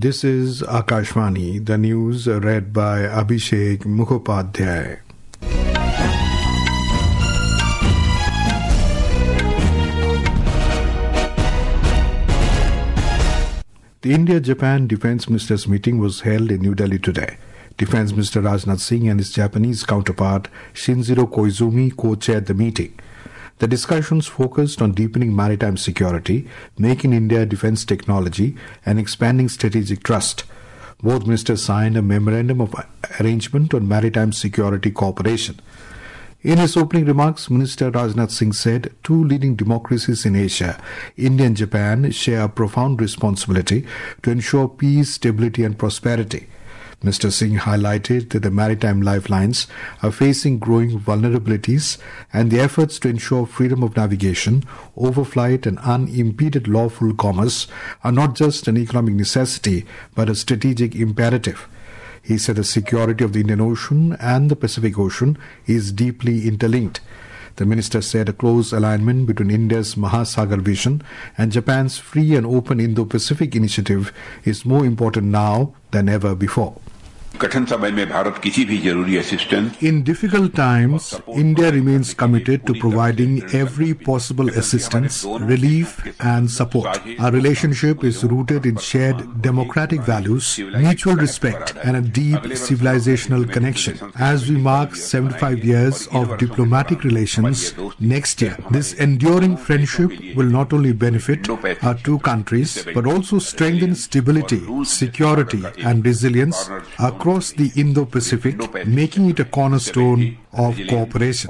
This is Akashvani, the news read by Abhishek Mukhopadhyay. The India-Japan Defence Ministers meeting was held in New Delhi today. Defence Minister Rajnath Singh and his Japanese counterpart Shinjiro Koizumi co-chaired the meeting. The discussions focused on deepening maritime security, making India defence technology, and expanding strategic trust. Both ministers signed a memorandum of arrangement on maritime security cooperation. In his opening remarks, Minister Rajnath Singh said two leading democracies in Asia, India and Japan, share a profound responsibility to ensure peace, stability and prosperity. Mr. Singh highlighted that the maritime lifelines are facing growing vulnerabilities and the efforts to ensure freedom of navigation, overflight and unimpeded lawful commerce are not just an economic necessity but a strategic imperative. He said the security of the Indian Ocean and the Pacific Ocean is deeply interlinked. The minister said a close alignment between India's Mahasagar vision and Japan's free and open Indo-Pacific initiative is more important now than ever before. In difficult times, India remains committed to providing every possible assistance, relief and support. Our relationship is rooted in shared democratic values, mutual respect and a deep civilizational connection. As we mark 75 years of diplomatic relations next year, this enduring friendship will not only benefit our two countries but also strengthen stability, security and resilience across the Indo-Pacific, making it a cornerstone of cooperation.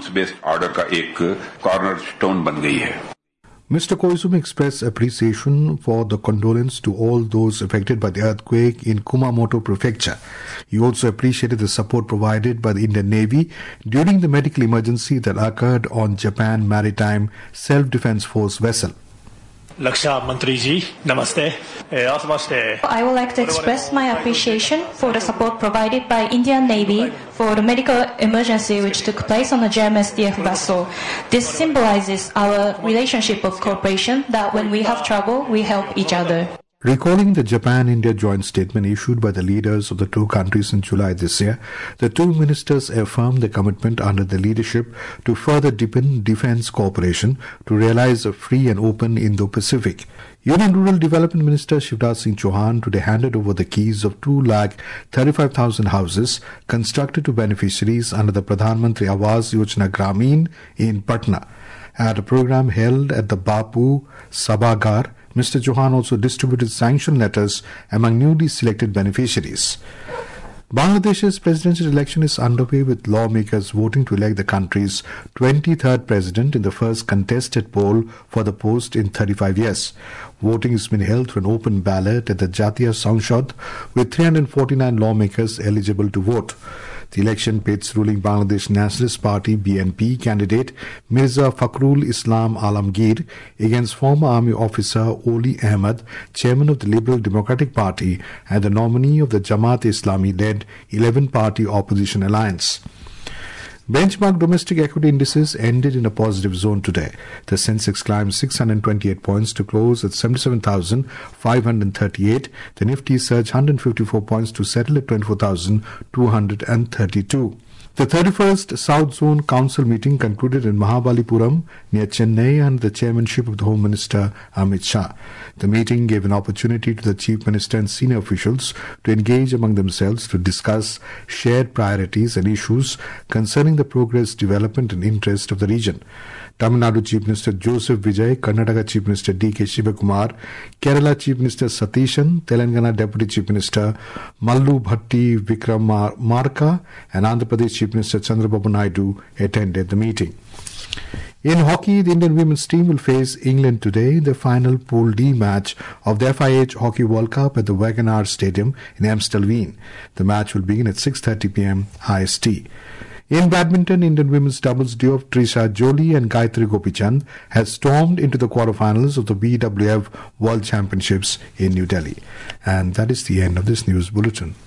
Mr. Koizumi expressed appreciation for the condolence to all those affected by the earthquake in Kumamoto Prefecture. He also appreciated the support provided by the Indian Navy during the medical emergency that occurred on Japan Maritime Self-Defense Force vessel. Laksha Mantri ji, namaste. I would like to express my appreciation for the support provided by Indian Navy for the medical emergency which took place on the JMSDF vessel. This symbolizes our relationship of cooperation that when we have trouble, we help each other. Recalling the Japan-India joint statement issued by the leaders of the two countries in July this year, the two ministers affirmed their commitment under their leadership to further deepen defence cooperation to realize a free and open Indo-Pacific. Union Rural Development Minister Shivraj Singh Chauhan today handed over the keys of 235,000 houses constructed to beneficiaries under the Pradhan Mantri Awas Yojana Gramin in Patna. At a program held at the Bapu Sabhagar, Mr. Chauhan also distributed sanction letters among newly selected beneficiaries. Bangladesh's presidential election is underway with lawmakers voting to elect the country's 23rd president in the first contested poll for the post in 35 years. Voting has been held through an open ballot at the Jatiya Sanshad with 349 lawmakers eligible to vote. The election pits ruling Bangladesh Nationalist Party BNP candidate Mirza Fakhrul Islam Alamgir against former army officer Oli Ahmed, chairman of the Liberal Democratic Party and the nominee of the Jamaat-e-Islami-led 11-party opposition alliance. Benchmark domestic equity indices ended in a positive zone today. The Sensex climbed 628 points to close at 77,538. The Nifty surged 154 points to settle at 24,232. The 31st South Zone Council meeting concluded in Mahabalipuram near Chennai under the chairmanship of the Home Minister Amit Shah. The meeting gave an opportunity to the Chief Minister and senior officials to engage among themselves to discuss shared priorities and issues concerning the progress, development and interest of the region. Tamil Nadu Chief Minister Joseph Vijay, Karnataka Chief Minister D.K. Shivakumar, Kerala Chief Minister Satishan, Telangana Deputy Chief Minister Mallu Bhatti Vikramarka and Andhra Pradesh Chief Minister Chandrababu Naidu attended the meeting. In hockey, the Indian women's team will face England today in the final Pool D match of the FIH Hockey World Cup at the Wagoner Stadium in Amstelveen. The match will begin at 6:30 p.m. IST. In badminton, Indian women's doubles duo of Trisha Jolie and Gayatri Gopichand has stormed into the quarterfinals of the BWF World Championships in New Delhi. And that is the end of this news bulletin.